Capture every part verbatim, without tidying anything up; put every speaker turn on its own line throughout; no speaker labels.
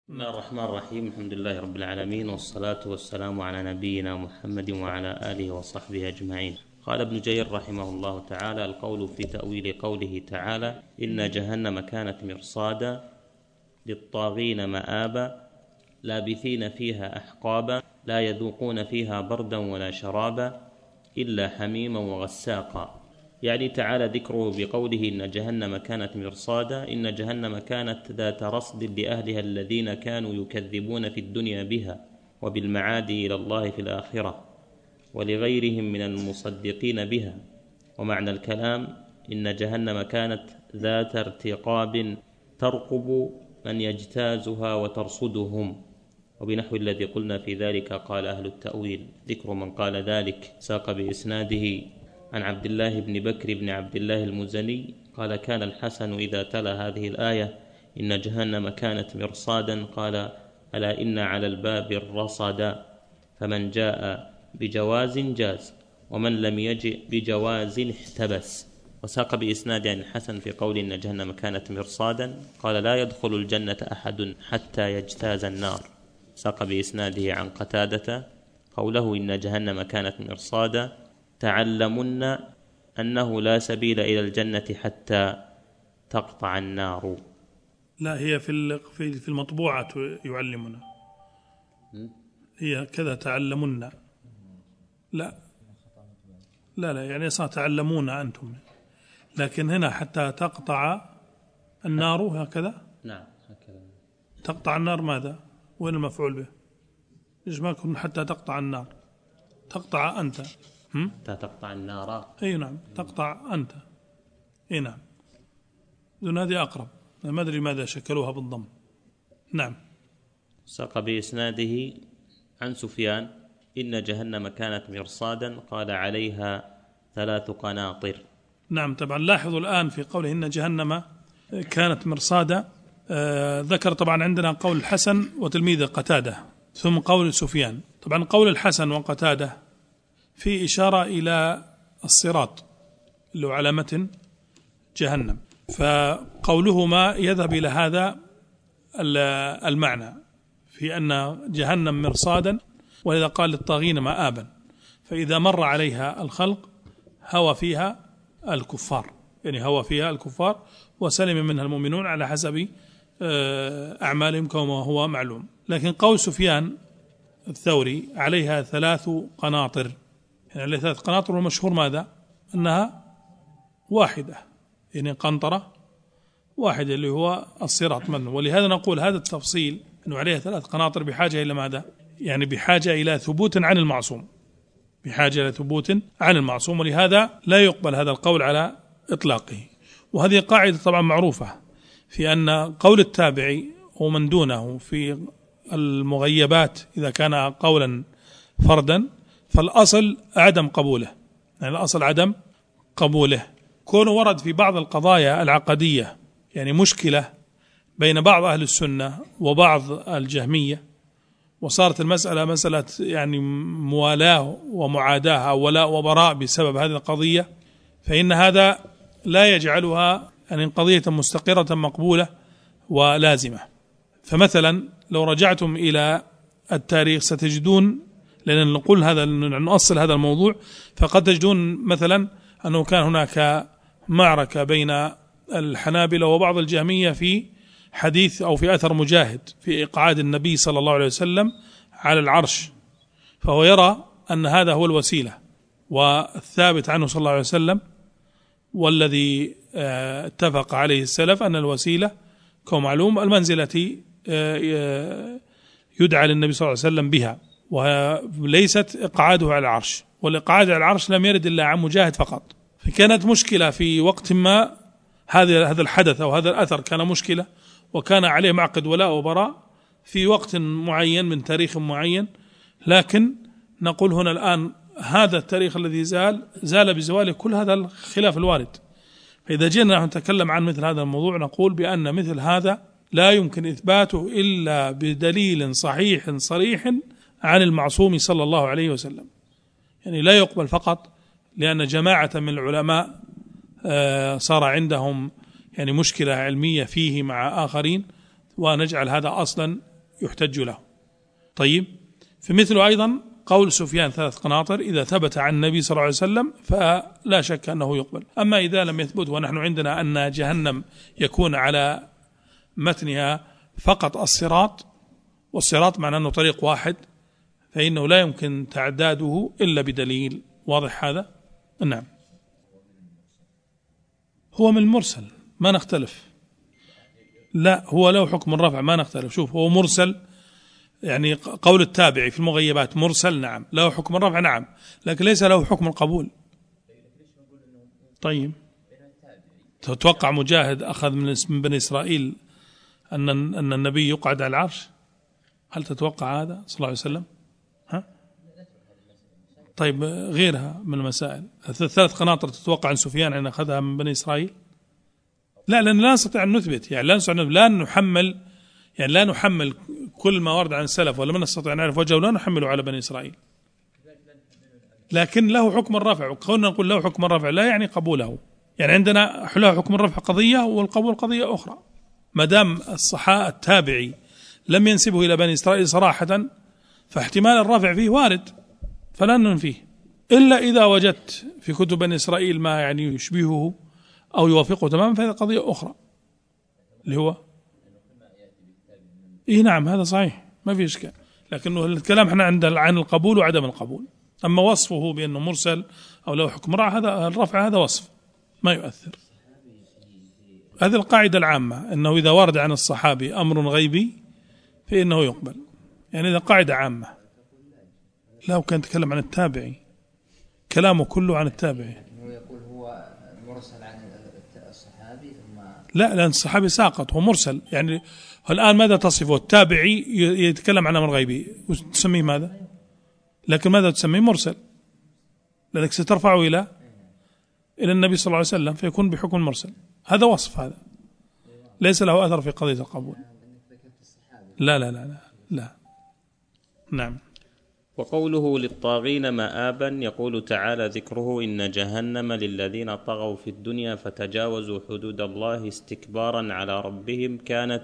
بسم الله الرحمن الرحيم. الحمد لله رب العالمين، والصلاة والسلام على نبينا محمد وعلى آله وصحبه أجمعين. قال ابن جرير رحمه الله تعالى: القول في تأويل قوله تعالى: إن جهنم كانت مرصادا للطاغين مآبا لابثين فيها أحقابا لا يذوقون فيها بردا ولا شرابا إلا حميما وغساقا. يعني تعالى ذكره بقوله إن جهنم كانت مرصادا، إن جهنم كانت ذات رصد لأهلها الذين كانوا يكذبون في الدنيا بها وبالمعاد إلى الله في الآخرة ولغيرهم من المصدقين بها. ومعنى الكلام إن جهنم كانت ذات ارتقاب ترقب من يجتازها وترصدهم، وبنحو الذي قلنا في ذلك قال أهل التأويل. ذكر من قال ذلك ساق بإسناده عن عبد الله بن بكر بن عبد الله المزني قال: كان الحسن إذا تلا هذه الآية إن جهنم كانت مرصادا قال: ألا إن على الباب الرصدا، فمن جاء بجواز جاز ومن لم يجئ بجواز احتبس. وساق بإسناد عن الحسن في قول إن جهنم كانت مرصادا قال: لا يدخل الجنة أحد حتى يجتاز النار. ساق بإسناده عن قتادة قوله إن جهنم كانت مرصادا: تعلمن أنه لا سبيل إلى الجنة حتى تقطع النار.
لا، هي في في المطبوعة يعلمنا، هي كذا تعلمن. لا لا لا يعني تعلمون أنتم، لكن هنا حتى تقطع النار هكذا.
نعم هكذا.
تقطع النار ماذا؟ وين المفعول به؟ ليش ما يكون حتى تقطع النار؟ تقطع أنت.
حتى تقطع النار.
أي نعم، تقطع أنت. أي نعم، دون هذه أقرب. ما أدري ماذا شكلوها بالضم. نعم.
ساق بإسناده عن سفيان إن جهنم كانت مرصادا قال: عليها ثلاث قناطر.
نعم. طبعا لاحظوا الآن في قوله إن جهنم كانت مرصادا، آه ذكر طبعا عندنا قول الحسن وتلميذه قتادة، ثم قول سفيان. طبعا قول الحسن وقتادة في إشارة إلى الصراط اللي هو على متن جهنم، فقولهما يذهب إلى هذا المعنى في أن جهنم مرصادا، ولذا قال للطاغين مآبا، فإذا مر عليها الخلق هوى فيها الكفار، يعني هوى فيها الكفار وسلم منها المؤمنون على حسب أعمالهم كما هو معلوم. لكن قول سفيان الثوري عليها ثلاث قناطر، يعني عليها ثلاث قناطر، والمشهور ماذا؟ أنها واحدة، يعني قنطرة واحدة اللي هو الصراط مثلا. ولهذا نقول هذا التفصيل أنه عليها ثلاث قناطر بحاجة إلى ماذا؟ يعني بحاجة إلى ثبوت عن المعصوم، بحاجة إلى ثبوت عن المعصوم، ولهذا لا يقبل هذا القول على إطلاقه. وهذه قاعدة طبعا معروفة في أن قول التابعي ومن دونه في المغيبات إذا كان قولا فردا فالأصل عدم قبوله، يعني الأصل عدم قبوله. كونه ورد في بعض القضايا العقدية يعني مشكلة بين بعض أهل السنة وبعض الجهمية، وصارت المسألة مسألة يعني موالاة ومعاداة أو ولاء وبراء بسبب هذه القضية، فإن هذا لا يجعلها يعني قضية مستقرة مقبولة ولازمة. فمثلا لو رجعتم إلى التاريخ ستجدون، لأن نقول هذا نؤصل هذا الموضوع، فقد تجدون مثلا أنه كان هناك معركة بين الحنابلة وبعض الجهمية في حديث أو في أثر مجاهد في إقعاد النبي صلى الله عليه وسلم على العرش، فهو يرى أن هذا هو الوسيلة، والثابت عنه صلى الله عليه وسلم والذي اتفق عليه السلف أن الوسيلة كمعلوم المنزلة يدعى للنبي صلى الله عليه وسلم بها، وليست إقعاده على العرش، والإقعاد على العرش لم يرد إلا عن مجاهد فقط. فكانت مشكلة في وقت ما، هذا هذا الحدث أو هذا الأثر كان مشكلة، وكان عليه معقد ولاء وبراء في وقت معين من تاريخ معين. لكن نقول هنا الآن هذا التاريخ الذي زال زال بزواله كل هذا الخلاف الوارد. فإذا جينا نتكلم عن مثل هذا الموضوع نقول بأن مثل هذا لا يمكن إثباته إلا بدليل صحيح صريح عن المعصوم صلى الله عليه وسلم، يعني لا يقبل فقط لأن جماعة من العلماء صار عندهم يعني مشكلة علمية فيه مع آخرين، ونجعل هذا أصلا يحتج له. طيب، في مثله أيضا قول سفيان ثلاث قناطر إذا ثبت عن النبي صلى الله عليه وسلم فلا شك أنه يقبل. أما إذا لم يثبت ونحن عندنا أن جهنم يكون على متنها فقط الصراط، والصراط معناه أنه طريق واحد، فإنه لا يمكن تعداده إلا بدليل. واضح هذا؟ نعم، هو من المرسل ما نختلف، لا هو له حكم الرفع ما نختلف. شوف، هو مرسل، يعني قول التابعي في المغيبات مرسل، نعم له حكم الرفع، نعم، لكن ليس له حكم القبول. طيب، تتوقع مجاهد أخذ من بني إسرائيل أن أن النبي يقعد على العرش؟ هل تتوقع هذا صلى الله عليه وسلم؟ ها؟ طيب، غيرها من المسائل، الثلاث قناطر تتوقع عن سفيان أن أخذها من بني إسرائيل؟ لا، لأن لا نستطيع أن نثبت، يعني لا نستطيع لا نحمل، يعني لا نحمل كل ما ورد عن السلف ولم نستطيع أن نعرف وجهه لا نحمله على بني إسرائيل، لكن له حكم الرفع، وكوننا نقول له حكم الرفع لا يعني قبوله. يعني عندنا له حكم الرفع قضية والقبول قضية أخرى. ما دام الصحابة التابعي لم ينسبه إلى بني إسرائيل صراحة فاحتمال الرفع فيه وارد، فلا ننفيه إلا إذا وجدت في كتب بني إسرائيل ما يعني يشبهه أو يوافقه تماما، فهذا قضية أخرى اللي هو إيه. نعم، هذا صحيح ما في إشكال، لكنه الكلام احنا عند عن القبول وعدم القبول. أما وصفه بأنه مرسل أو له حكم رفع، هذا الرفع هذا وصف ما يؤثر. هذه القاعدة العامة، أنه إذا ورد عن الصحابي أمر غيبي فإنه يقبل، يعني إذا قاعدة عامة. لا، وكان يتكلم عن التابعي، كلامه كله عن التابعي.
هو يقول هو مرسل عن الصحابي ثم
لا، لأن الصحابي ساقط، هو مرسل. يعني الآن ماذا تصفه؟ التابعي يتكلم عن أمر غيبي وتسميه ماذا؟ لكن ماذا تسميه؟ مرسل، لذلك سترفعه إلى إلى النبي صلى الله عليه وسلم فيكون بحكم مرسل. هذا وصف، هذا ليس له أثر في قضية القبول. لا لا لا لا, لا. نعم.
وقوله للطاغين مآبا، يقول تعالى ذكره إن جهنم للذين طغوا في الدنيا فتجاوزوا حدود الله استكبارا على ربهم كانت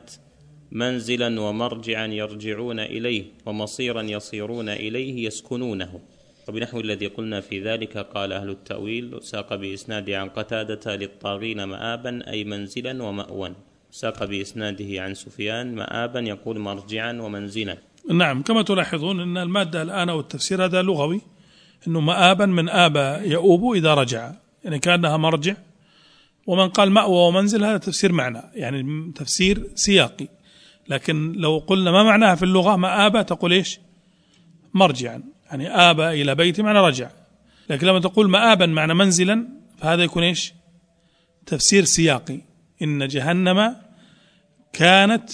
منزلا ومرجعا يرجعون إليه ومصيرا يصيرون إليه يسكنونه. وبنحو الذي قلنا في ذلك قال أهل التأويل ساق بإسناده عن قتادة للطاغين مآبا أي منزلا ومأوى، ساق بإسناده عن سفيان مآبا يقول مرجعا ومنزلا.
نعم، كما تلاحظون أن المادة الآن والتفسير هذا لغوي، أنه مآبا من آبا يؤوب إذا رجع، يعني كأنها مرجع. ومن قال مأوى ومنزل هذا تفسير معنى، يعني تفسير سياقي. لكن لو قلنا ما معناها في اللغة مآبا تقول إيش؟ مرجعا، يعني آبا إلى بيت معنى رجع. لكن لما تقول مآبا معنى منزلا فهذا يكون إيش؟ تفسير سياقي. إن جهنم كانت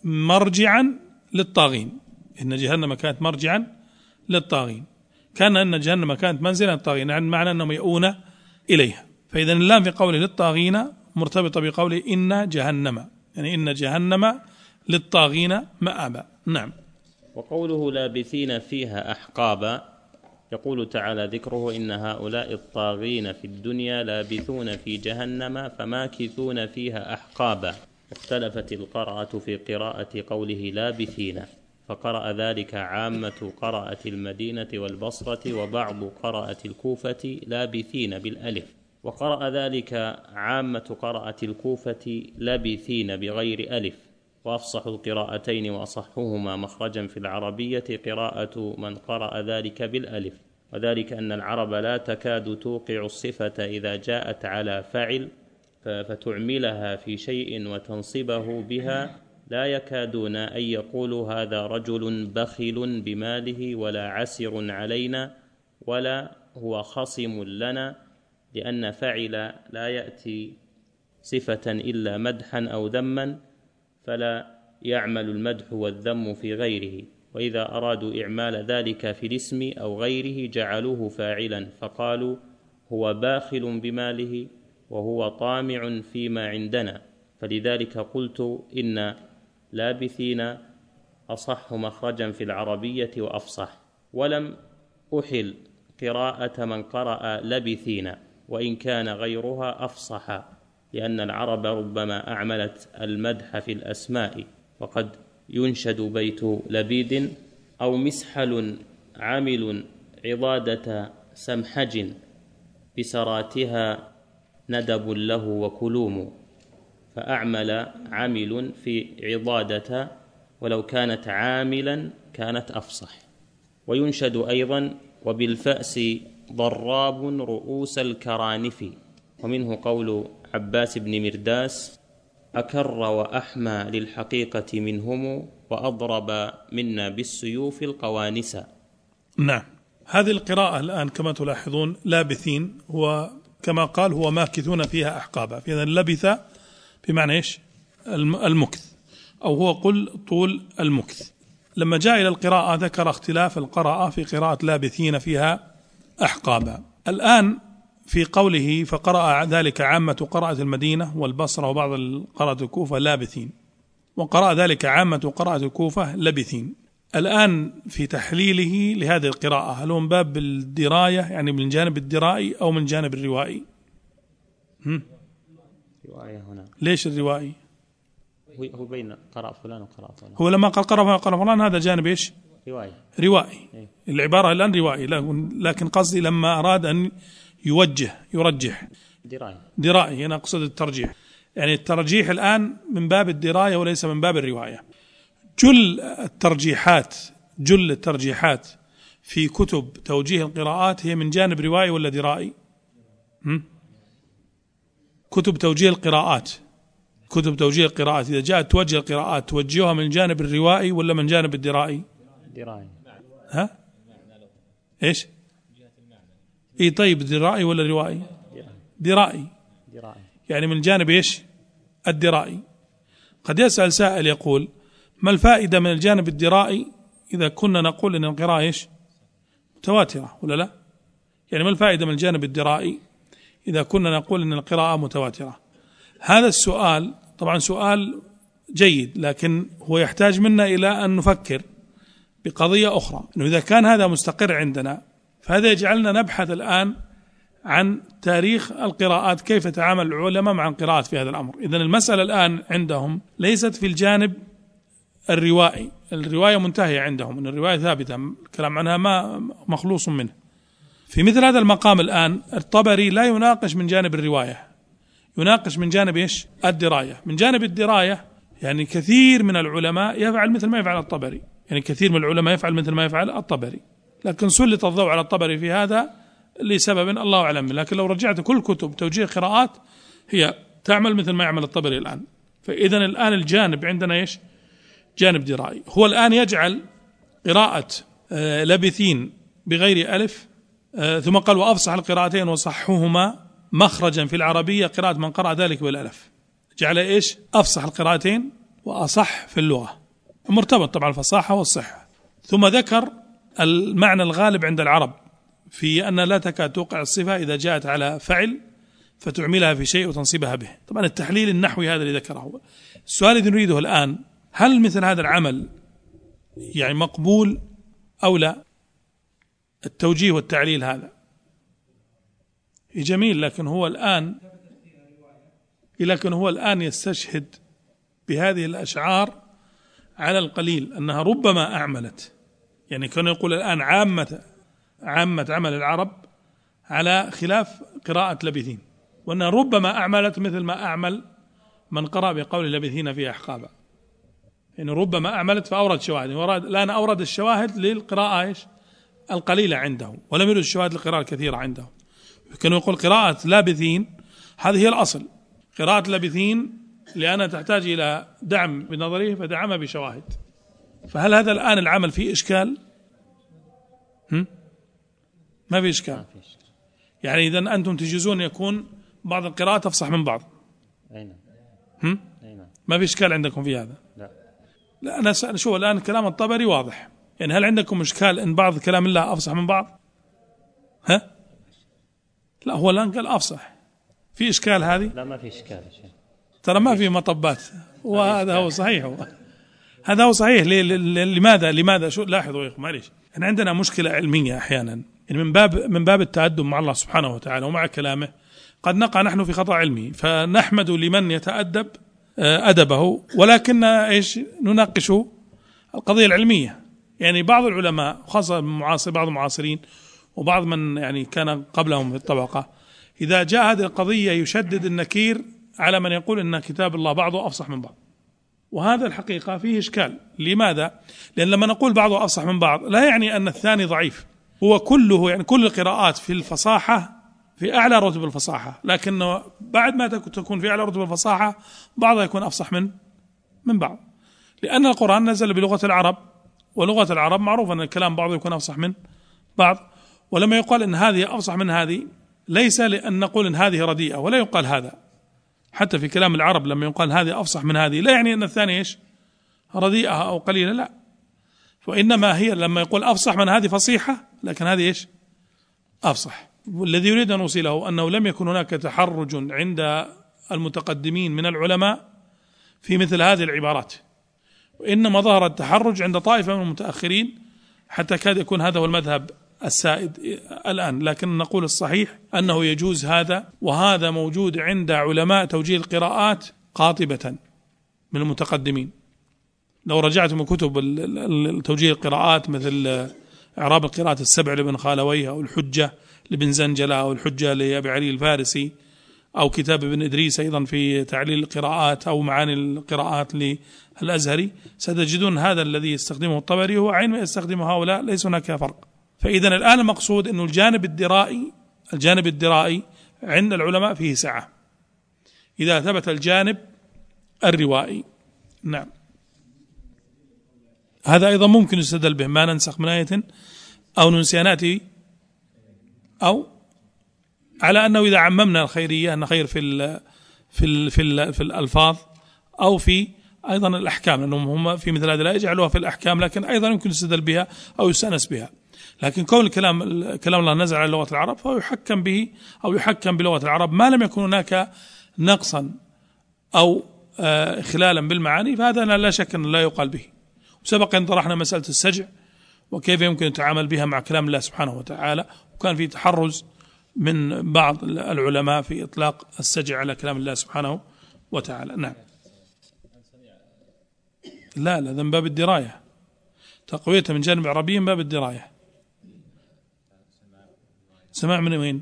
مرجعا للطاغين، إن جهنم كانت مرجعا للطاغين، كان أن جهنم كانت منزلا للطاغين، يعني معنى أنهم يؤون إليها. فإذا اللام في قوله للطاغين مرتبطة بقوله إن جهنم، يعني إن جهنم للطاغين مآبا. نعم.
وقوله لابثين فيها أحقابا، يقول تعالى ذكره إن هؤلاء الطاغين في الدنيا لابثون في جهنم فماكثون فيها أحقابا. اختلفت القراءة في قراءة قوله لابثين، فقرأ ذلك عامة قراءة المدينة والبصرة وبعض قراءة الكوفة لابثين بالألف، وقرأ ذلك عامة قراءة الكوفة لابثين بغير ألف. وأفصح القراءتين وأصحهما مخرجا في العربية قراءة من قرأ ذلك بالألف، وذلك أن العرب لا تكاد توقع الصفة إذا جاءت على فعل فتعملها في شيء وتنصبه بها، لا يكادون أن يقولوا هذا رجل بخيل بماله ولا عسر علينا ولا هو خصم لنا، لأن فعل لا يأتي صفة إلا مدحا أو ذما، فلا يعمل المدح والذم في غيره. وإذا أرادوا إعمال ذلك في الاسم أو غيره جعلوه فاعلا، فقالوا هو باخل بماله وهو طامع فيما عندنا. فلذلك قلت إن لابثين أصح مخرجا في العربية وأفصح، ولم أحل قراءة من قرأ لبثين وإن كان غيرها أفصح، لأن العرب ربما أعملت المدح في الأسماء، وقد ينشد بيت لبيد، أو مسحل عامل عضادة سمحج، بسراتها ندب له وكلوم، فأعمل عامل في عضادة، ولو كانت عاملا كانت أفصح. وينشد أيضا وبالفأس ضراب رؤوس الكرانف، ومنه قول عباس بن مرداس: أكر وأحمى للحقيقة منهم، وأضرب منا بالسيوف القوانس.
نعم، هذه القراءة الآن كما تلاحظون لابثين، هو كما قال هو ماكثون فيها أحقابا، فإذا لبث بمعنى إيش؟ المكث، أو هو قل طول المكث. لما جاء إلى القراءة ذكر اختلاف القراءة في قراءة لابثين فيها أحقابا. الآن في قوله فقرأ ذلك عامة قراءة المدينة والبصرة وبعض قراءة الكوفة لابثين، وقرأ ذلك عامة قراءة الكوفة لبثين. الآن في تحليله لهذه القراءة، هل هو من باب الدراية يعني من الجانب الدرائي أو من الجانب الروائي؟ هم؟
رواية هنا.
ليش الروائي؟
هو بين قراءة فلان وقراءة فلان.
هو لما قال قراءة قراءة فلان هذا جانب إيش؟
رواية.
روائي.
إيه؟
العبارة الآن روائي، لكن قصدي لما أراد أن يوجه يرجح
دراية.
درائي، أنا أقصد الترجيح، يعني الترجيح الآن من باب الدراية وليس من باب الرواية. جل الترجيحات جل الترجيحات في كتب توجيه القراءات هي من جانب روائي ولا درائي؟ هم؟ كتب توجيه القراءات كتب توجيه القراءات إذا جاءت توجه القراءات توجهها من جانب الروائي ولا من جانب الدرائي؟
درائي.
ها؟ إيش؟ إيه طيب، درائي ولا روائي؟ درائي.
درائي.
يعني من جانب إيش؟ الدرائي. قد يسأل سائل يقول: ما الفائدة من الجانب الدرائي إذا كنا نقول إن القراءة إيش؟ متواترة ولا لا؟ يعني ما الفائدة من الجانب الدرائي إذا كنا نقول إن القراءة متواترة؟ هذا السؤال طبعا سؤال جيد، لكن هو يحتاج منا إلى أن نفكر بقضية أخرى، إنه إذا كان هذا مستقر عندنا فهذا يجعلنا نبحث الآن عن تاريخ القراءات، كيف تعامل العلماء مع القراءات في هذا الأمر. إذن المسألة الآن عندهم ليست في الجانب الروائي، الرواية منتهية عندهم، أن الرواية ثابتة، الكلام عنها ما مخلوص منه. في مثل هذا المقام الآن الطبري لا يناقش من جانب الرواية، يناقش من جانب إيش؟ الدراية. من جانب الدراية يعني كثير من العلماء يفعل مثل ما يفعل الطبري، يعني كثير من العلماء يفعل مثل ما يفعل الطبري، لكن سلط الضوء على الطبري في هذا لسبب الله أعلم. لكن لو رجعت كل كتب توجيه قراءات هي تعمل مثل ما يعمل الطبري الآن. فإذا الآن الجانب عندنا إيش؟ جانب درائي. هو الآن يجعل قراءة آه لبثين بغير ألف، آه ثم قال وأفصح القراءتين وصحهما مخرجا في العربية قراءة من قرأ ذلك بالألف. جعل إيش؟ أفصح القراءتين وأصح في اللغة، مرتبط طبعا الفصاحة والصحة. ثم ذكر المعنى الغالب عند العرب في أن لا تكاد توقع الصفة إذا جاءت على فعل فتعملها في شيء وتنصبها به. طبعا التحليل النحوي هذا اللي ذكره. السؤال الذي نريده الآن: هل مثل هذا العمل يعني مقبول أو لا؟ التوجيه والتعليل هذا جميل، لكن هو الآن لكن هو الآن يستشهد بهذه الأشعار على القليل أنها ربما أعملت، يعني كان يقول الآن عامة عامة عمل العرب على خلاف قراءة لبثين، وأنها ربما أعملت مثل ما أعمل من قرأ بقول لبثين في أحقابا، يعني ربما أعملت فأورد شواهد. الآن أورد الشواهد للقراءة إيش؟ القليلة عنده، ولم يرد الشواهد للقراءة الكثيرة عنده. كان يقول قراءة لابثين هذه هي الأصل، قراءة لابثين لأنها تحتاج إلى دعم بنظريه فدعمها بشواهد. فهل هذا الآن العمل فيه إشكال؟ هم؟ ما في إشكال. يعني إذا أنتم تجيزون يكون بعض القراءات أفصح من بعض.
أين؟
هم؟
أين؟
ما في إشكال عندكم في هذا؟
لا.
لا أنا شوف الآن كلام الطبري واضح، يعني هل عندكم إشكال إن بعض كلام الله أفصح من بعض؟ ها؟ لا هو الآن قال أفصح، في إشكال هذه؟
لا ما في إشكال شيء.
ترى ما في مطبات، وهذا هو صحيح. هو هذا هو صحيح. لماذا لماذا شو لاحظوا يا إخوة معليش، إحنا عندنا مشكلة علمية أحيانا، يعني من باب من باب التأدب مع الله سبحانه وتعالى ومع كلامه قد نقع نحن في خطأ علمي، فنحمد لمن يتأدب أدبه، ولكن إيش نناقشه القضية العلمية. يعني بعض العلماء خاصة معاصر بعض المعاصرين وبعض من يعني كان قبلهم في الطبقة، إذا جاء هذه القضية يشدد النكير على من يقول أن كتاب الله بعضه أفصح من بعض، وهذا الحقيقة فيه إشكال. لماذا؟ لأن لما نقول بعضه أفصح من بعض لا يعني أن الثاني ضعيف، هو كله يعني كل القراءات في الفصاحة في أعلى رتب الفصاحة، لكنه بعد ما تكون في أعلى رتب الفصاحة بعضها يكون أفصح من من بعض، لأن القرآن نزل بلغة العرب، ولغة العرب معروف أن الكلام بعضه يكون أفصح من بعض. ولما يقال أن هذه أفصح من هذه ليس لأن نقول أن هذه رديئة، ولا يقال هذا حتى في كلام العرب لما يقال هذه أفصح من هذه لا يعني أن الثانية إيش رديئة أو قليلة، لا، وإنما هي لما يقول أفصح من هذه فصيحة، لكن هذه إيش أفصح. والذي يريد أن نوصله أنه لم يكن هناك تحرج عند المتقدمين من العلماء في مثل هذه العبارات، وإنما ظهر التحرج عند طائفة من المتأخرين، حتى كاد يكون هذا هو المذهب السائد الآن. لكن نقول الصحيح أنه يجوز هذا، وهذا موجود عند علماء توجيه القراءات قاطبة من المتقدمين. لو رجعتم كتب توجيه القراءات مثل إعراب القراءات السبع لابن خالويه، أو الحجة لابن زنجلة، أو الحجة لأبي علي الفارسي، أو كتاب ابن إدريس أيضا في تعليل القراءات، أو معاني القراءات للأزهري، ستجدون هذا الذي يستخدمه الطبري هو عين ما يستخدمه هؤلاء، ليس هناك فرق. فإذا الآن المقصود أنه الجانب الدرائي الجانب الدرائي عند العلماء فيه سعة إذا ثبت الجانب الروائي. نعم، هذا أيضا ممكن يستدل به، ما ننسخ من آية أو ننسيها نأتي، أو على أنه إذا عممنا الخيرية أن خير في ال في ال في, ال في الألفاظ أو في أيضا الأحكام، لأنهم هم في مثل هذه الآية يجعلوها في الأحكام، لكن أيضا يمكن يستدل بها أو يستأنس بها. لكن كون الكلام كلام الله نزل على لغة العرب فهو يحكم به أو يحكم بلغة العرب ما لم يكن هناك نقصا أو خلالا بالمعاني، فهذا لا شك أن لا يقال به. وسبق أن طرحنا مسألة السجع وكيف يمكن التعامل بها مع كلام الله سبحانه وتعالى، وكان في تحرز من بعض العلماء في إطلاق السجع على كلام الله سبحانه وتعالى. نعم، لا لا، ذنب باب الدراية، تقويته من جانب عربي باب الدراية. سماع من وين؟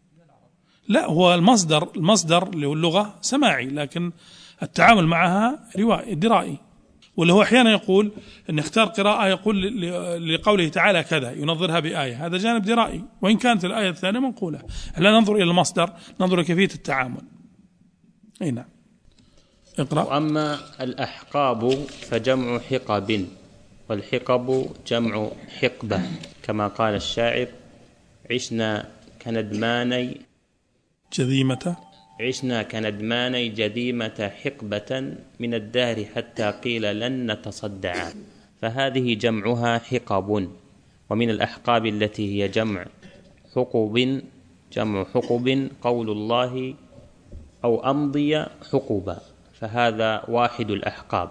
لا، هو المصدر المصدر اللي هو اللغة سماعي، لكن التعامل معها روائي درائي. واللي هو أحيانا يقول أن اختار قراءة يقول لقوله تعالى كذا ينظرها بآية، هذا جانب درائي، وإن كانت الآية الثانية منقولة. لا ننظر إلى المصدر، ننظر كيفية التعامل. أي نعم، اقرأ.
وأما الأحقاب فجمع حقب، والحقب جمع حقبة، كما قال الشاعر: عشنا كندماني
جذيمة
عشنا كندماني جذيمة حقبة من الدهر حتى قيل لن نتصدع. فهذه جمعها حقب. ومن الأحقاب التي هي جمع حقب جمع حقب قول الله: أو أمضي حقبا، فهذا واحد الأحقاب.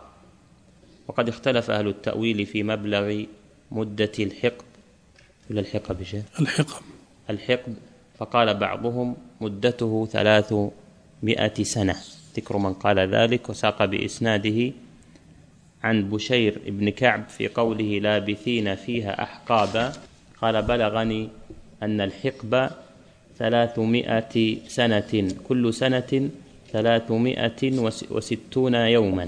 وقد اختلف أهل التأويل في مبلغ مدة الحقب ولا الحقب
الحقب
الحقب فقال بعضهم مدته ثلاثمائة سنة، ذكر من قال ذلك، وساق بإسناده عن بشير بن كعب في قوله لابثين فيها أحقابا، قال: بلغني أن الحقب ثلاثمائة سنة، كل سنة ثلاثمائة وستون يوما،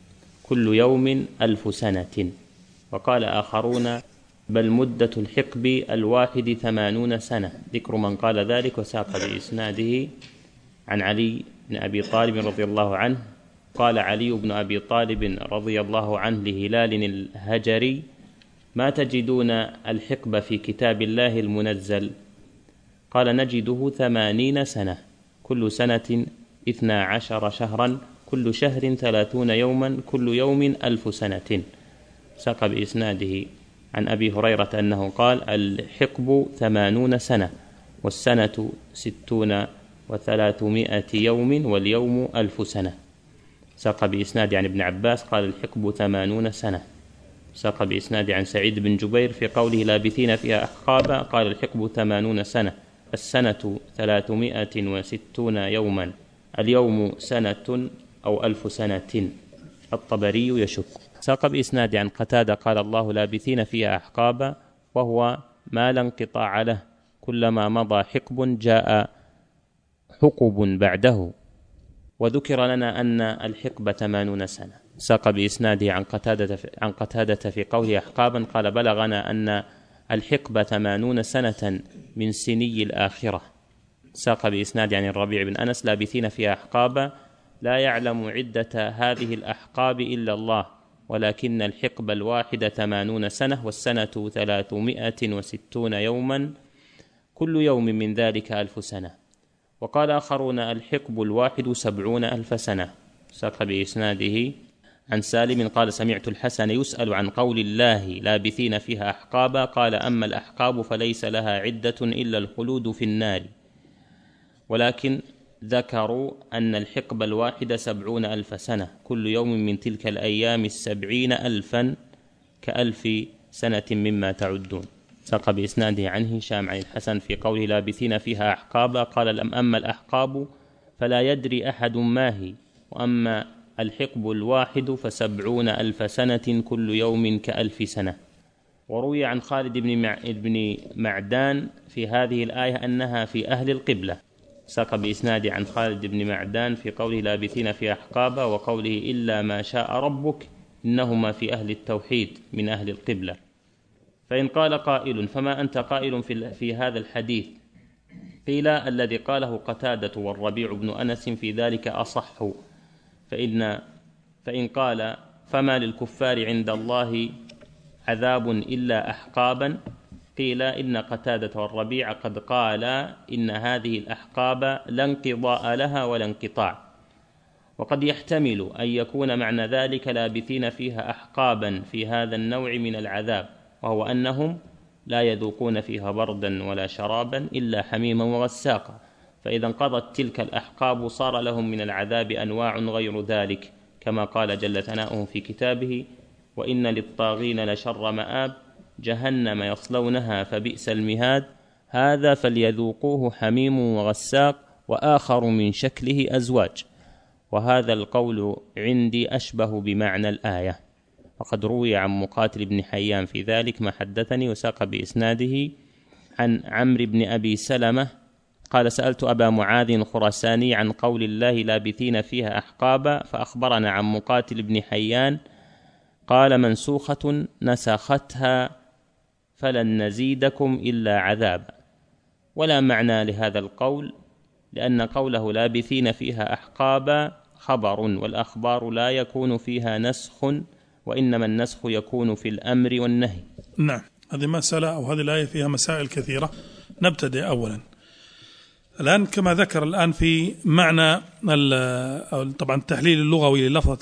كل يوم ألف سنة. وقال آخرون: بل مدة الحقب الواحد ثمانون سنة، ذكر من قال ذلك، وساق بإسناده عن علي بن أبي طالب رضي الله عنه قال علي بن أبي طالب رضي الله عنه لهلال الهجري: ما تجدون الحقب في كتاب الله المنزل؟ قال: نجده ثمانين سنة، كل سنة اثنا عشر شهرا، كل شهر ثلاثون يوما، كل يوم ألف سنة. ساق بإسناده عن أبي هريرة أنه قال: الحقب ثمانون سنة، والسنة ستون وثلاثمائة يوم، واليوم ألف سنة. ساق بإسناد عن ابن عباس قال: الحقب ثمانون سنة. ساق بإسناد عن سعيد بن جبير في قوله لابثين فيها أحقابا قال: الحقب ثمانون سنة، السنة ثلاثمائة وستون يوما، اليوم سنة أو ألف سنة. الطبري يشك. ساق بإسناد عن قتادة قال الله لابثين فيها أحقابا، وهو ما لا انقطاع له، كلما مضى حقب جاء حقب بعده. وذكر لنا أن الحقبة ثمانون سنة. ساق بإسناده عن قتادة عن قتادة في قوله أحقابا قال بلغنا أن الحقبة ثمانون سنة من سني الآخرة. ساق بإسناد عن الربيع بن أنس لابثين فيها أحقابا لا يعلم عدة هذه الأحقاب إلا الله، ولكن الحقبة الواحدة ثمانون سنة، والسنة ثلاثمائة وستون يوما، كل يوم من ذلك ألف سنة. وقال آخرون الحقب الواحد سبعون ألف سنة. ساق بإسناده عن سالم قال سمعت الحسن يسأل عن قول الله لابثين فيها أحقابا قال أما الأحقاب فليس لها عدة إلا الخلود في النار، ولكن ذكروا أن الحقب الواحدة سبعون ألف سنة، كل يوم من تلك الأيام السبعين ألفا كألف سنة مما تعدون. ساق بإسناده عن هشام عن الحسن في قوله لابثين فيها أحقابا قال لم أما الأحقاب فلا يدري أحد ما هي، وأما الحقب الواحد فسبعون ألف سنة كل يوم كألف سنة. وروي عن خالد بن معدان في هذه الآية أنها في أهل القبلة. ساق بإسناد عن خالد بن معدان في قوله لابثين في أحقابا وقوله إلا ما شاء ربك إنهما في أهل التوحيد من أهل القبلة. فإن قال قائل فما أنت قائل في, في هذا الحديث؟ قيل الذي قاله قتادة والربيع بن أنس في ذلك أصح. فإن, فإن قال فما للكفار عند الله عذاب إلا أحقابا، قيل إن قتادة والربيع قد قال إن هذه الأحقاب لا انقضاء لها ولا انقطاع. وقد يحتمل أن يكون معنى ذلك لابثين فيها أحقابا في هذا النوع من العذاب، وهو أنهم لا يذوقون فيها بردا ولا شرابا إلا حميما وغساقا، فإذا انقضت تلك الأحقاب صار لهم من العذاب أنواع غير ذلك، كما قال جل ثناؤه في كتابه وإن للطاغين لشر مآب جهنم يصلونها فبئس المهاد هذا فليذوقوه حميم وغساق وآخر من شكله أزواج. وهذا القول عندي أشبه بمعنى الآية، وقد روي عن مقاتل بن حيان في ذلك ما حدثني. وساق بإسناده عن عمرو بن أبي سلمة قال سألت أبا معاذ الخراساني عن قول الله لابثين فيها أحقابا فأخبرنا عن مقاتل بن حيان قال منسوخة نسختها فلن نزيدكم إلا عذابا. ولا معنى لهذا القول، لأن قوله لابثين فيها أحقابا خبر، والأخبار لا يكون فيها نسخ، وإنما النسخ يكون في الأمر والنهي.
نعم، هذه مسألة أو هذه الآية فيها مسائل كثيرة. نبتدئ أولا الآن كما ذكر الآن في معنى طبعا التحليل اللغوي للفظة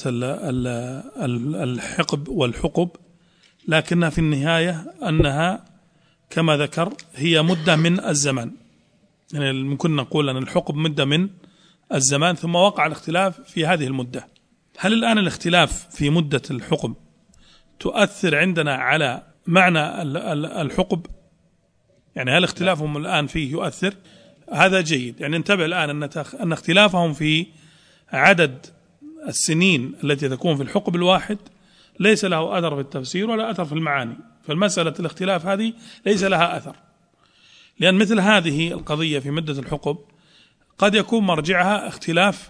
الحقب والحقب، لكنها في النهاية أنها كما ذكر هي مدة من الزمان، يعني ممكن نقول أن الحقب مدة من الزمان، ثم وقع الاختلاف في هذه المدة. هل الآن الاختلاف في مدة الحقب تؤثر عندنا على معنى الحقب؟ يعني هل اختلافهم الآن فيه يؤثر؟ هذا جيد، يعني انتبه الآن أن اختلافهم في عدد السنين التي تكون في الحقب الواحد ليس له أثر في التفسير ولا أثر في المعاني، فالمسألة الاختلاف هذه ليس لها أثر، لأن مثل هذه القضية في مدة الحقب قد يكون مرجعها اختلاف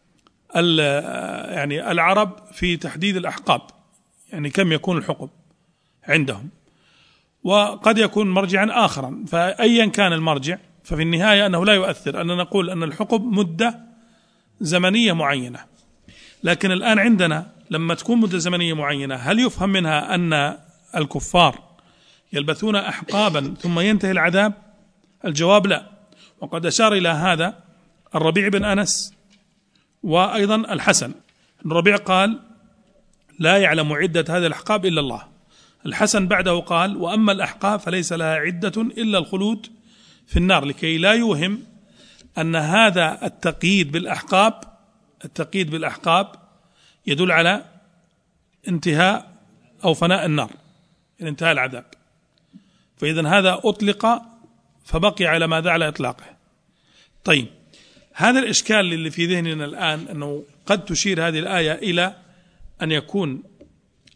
يعني العرب في تحديد الأحقاب، يعني كم يكون الحقب عندهم، وقد يكون مرجعا آخرا. فأيا كان المرجع ففي النهاية أنه لا يؤثر أن نقول أن الحقب مدة زمنية معينة. لكن الآن عندنا لما تكون مدة زمنية معينة هل يفهم منها أن الكفار يلبثون أحقابا ثم ينتهي العذاب؟ الجواب لا. وقد أشار إلى هذا الربيع بن أنس وأيضا الحسن. الربيع قال لا يعلم عدة هذه الأحقاب إلا الله. الحسن بعده قال وأما الأحقاب فليس لها عدة إلا الخلود في النار، لكي لا يوهم أن هذا التقييد بالأحقاب التقييد بالأحقاب يدل على انتهاء أو فناء النار، يعني انتهاء العذاب. فإذا هذا أطلق فبقي على ماذا على إطلاقه. طيب، هذا الإشكال اللي في ذهننا الآن أنه قد تشير هذه الآية إلى أن يكون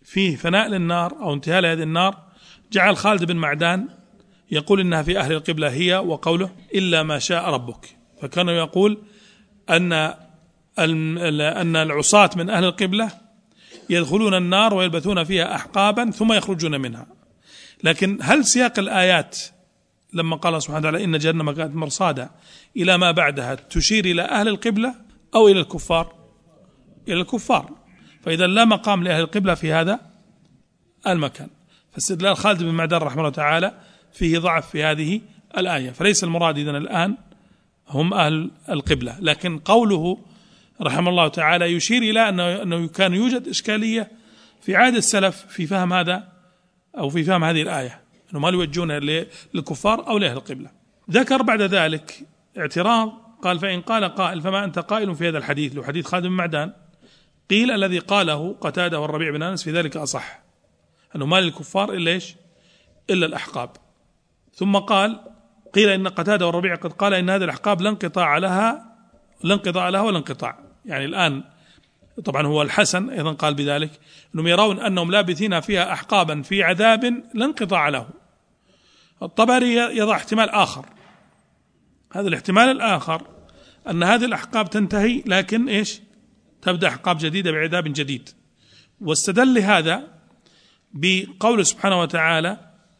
فيه فناء للنار أو انتهاء لهذه النار، جعل خالد بن معدان يقول إنها في أهل القبلة هي، وقوله إلا ما شاء ربك، فكان يقول أن أن العصاة من أهل القبلة يدخلون النار ويلبثون فيها أحقابا ثم يخرجون منها. لكن هل سياق الآيات لما قال سبحانه وتعالى إن جهنم كانت مرصادا إلى ما بعدها تشير إلى أهل القبلة أو إلى الكفار؟ إلى الكفار، فإذا لا مقام لأهل القبلة في هذا المكان. فاستدلال خالد بن معدان رحمه الله تعالى فيه ضعف في هذه الآية، فليس المراد إذن الآن هم أهل القبلة. لكن قوله رحمه الله تعالى يشير إلى أنه كان يوجد إشكالية في عهد السلف في فهم هذا أو في فهم هذه الآية، أنه ما يوجهون للكفار أو لأهل القبلة. ذكر بعد ذلك اعتراض، قال فإن قال قائل فما أنت قائل في هذا الحديث، لو حديث خالد بن معدان قيل الذي قاله قتادة والربيع بن أنس في ذلك أصح، أنه ما للكفار إلا إيش؟ إلا الأحقاب. ثم قال قيل إن قتادة والربيع قد قال إن هذه الأحقاب لا انقطاع لها لا انقطاع لها ولا انقطاع، يعني الآن طبعا هو الحسن أيضا قال بذلك، أنهم يرون أنهم لابثين فيها أحقابا في عذاب لا انقطاع له. الطبري يضع احتمال آخر، هذا الاحتمال الآخر أن هذه الأحقاب تنتهي لكن إيش؟ تبدأ أحقاب جديدة بعذاب جديد، واستدل لهذا بقول سبحانه وتعالى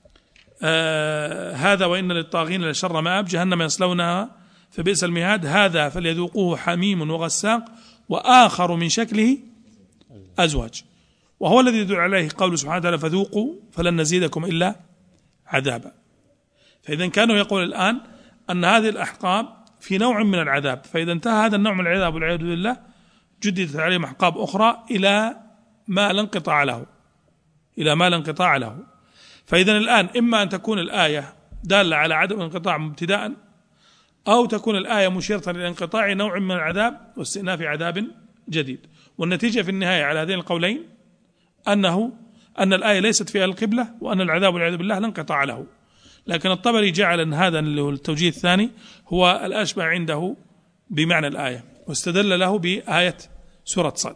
آه هذا وإن للطاغين لشر مآب جهنم يصلونها فبئس المهاد هذا فليذوقوه حميم وغساق وآخر من شكله أزواج، وهو الذي يدل عليه قول سبحانه وتعالى فذوقوا فلن نزيدكم إلا عذابا. فإذا كانوا يقول الآن أن هذه الأحقاب في نوع من العذاب، فإذا انتهى هذا النوع من العذاب والعياذ بالله جددت عليهم أحقاب أخرى إلى ما لا انقطاع له إلى ما لا انقطاع له. فإذا الآن إما أن تكون الآية دالة على عدم الانقطاع ابتداء، أو تكون الآية مشيرة إلى انقطاع نوع من العذاب واستئناف عذاب جديد. والنتيجة في النهاية على هذين القولين أنه أن الآية ليست فيها القبلة وأن العذاب والعياذ بالله لا انقطاع له. لكن الطبري جعل أن هذا التوجيه الثاني هو الأشبه عنده بمعنى الآية، واستدل له بآية سورة صاد.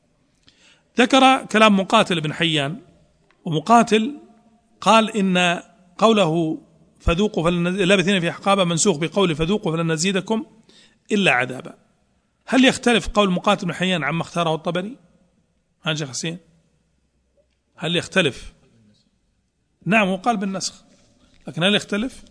ذكر كلام مقاتل بن حيان، ومقاتل قال إن قوله فذوقوا فلن لابثين في أحقابا منسوخ بقول فذوقوا فلن نزيدكم إلا عذابا. هل يختلف قول مقاتل بن حيان عما اختاره الطبري؟ ها شيخ حسين، هل يختلف؟ نعم هو قال بالنسخ، لكن هل يختلف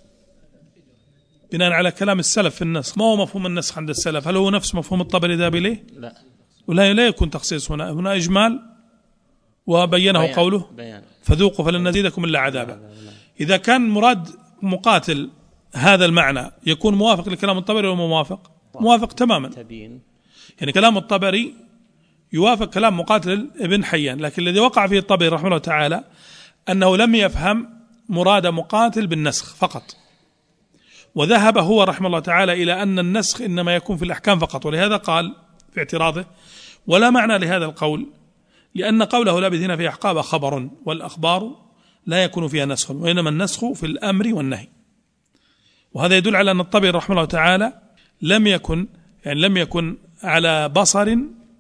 بناء على كلام السلف في النسخ؟ ما هو مفهوم النسخ عند السلف؟ هل هو نفس مفهوم الطبري ذهب إليه؟
لا،
ولا لا يكون تخصيص هنا، هنا إجمال وبينه بيان. قوله بيان. فذوقوا فلن نزيدكم إلا عذابا. إذا كان مراد مقاتل هذا المعنى يكون موافق لكلام الطبري ولا موافق؟ موافق تماما. تبين. يعني كلام الطبري يوافق كلام مقاتل ابن حيان، لكن الذي وقع فيه الطبري رحمه الله تعالى أنه لم يفهم مراد مقاتل بالنسخ فقط، وذهب هو رحمه الله تعالى إلى أن النسخ إنما يكون في الأحكام فقط. ولهذا قال في اعتراضه ولا معنى لهذا القول، لأن قوله لابثين في أحقاب خبر، والأخبار لا يكون فيها نسخ، وإنما النسخ في الأمر والنهي. وهذا يدل على أن الطبري رحمه الله تعالى لم يكن يعني لم يكن على بصر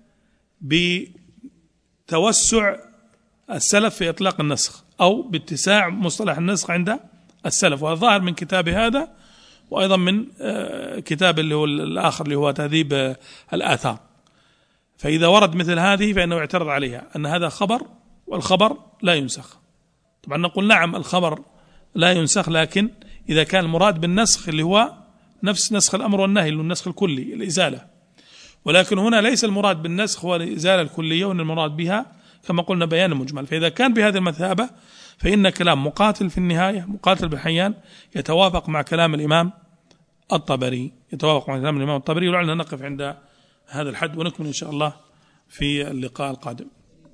بتوسع السلف في إطلاق النسخ أو باتساع مصطلح النسخ عند السلف، وهذا ظاهر من كتاب هذا وأيضا من كتاب اللي هو الآخر اللي هو تهذيب الآثار. فإذا ورد مثل هذه فإنه يعترض عليها أن هذا خبر والخبر لا ينسخ. طبعا نقول نعم الخبر لا ينسخ، لكن إذا كان المراد بالنسخ اللي هو نفس نسخ الأمر والنهي اللي هو النسخ الكلي الإزالة، ولكن هنا ليس المراد بالنسخ هو الإزالة الكلية، وأن المراد بها كما قلنا بيان مجمل. فإذا كان بهذه المثابة فإن كلام مقاتل في النهاية مقاتل بن حيان يتوافق مع كلام الإمام الطبري يتوافق مع كلام الإمام الطبري. ولعلنا نقف عند هذا الحد ونكمل إن شاء الله في اللقاء القادم.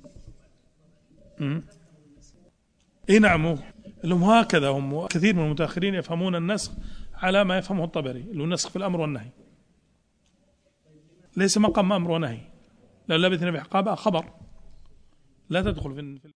إيه نعم، لهم هكذا هم كثير من المتأخرين يفهمون النسخ على ما يفهمه الطبري اللي هو النسخ في الأمر والنهي، ليس مقام أمر ونهي، لا لابثين في أحقابها خبر لا تدخل في